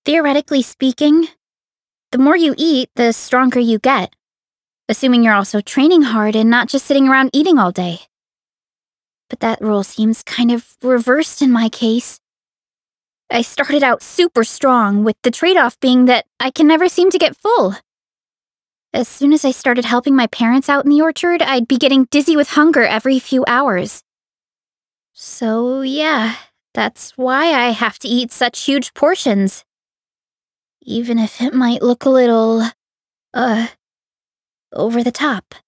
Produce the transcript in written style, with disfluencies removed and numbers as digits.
Theoretically speaking, the more you eat, the stronger you get, assuming you're also training hard and not just sitting around eating all day. But that rule seems kind of reversed in my case. I started out super strong, with the trade-off being that I can never seem to get full. As soon as I started helping my parents out in the orchard, I'd be getting dizzy with hunger every few hours. So yeah, that's why I have to eat such huge portions. Even if it might look a little, uh, over the top.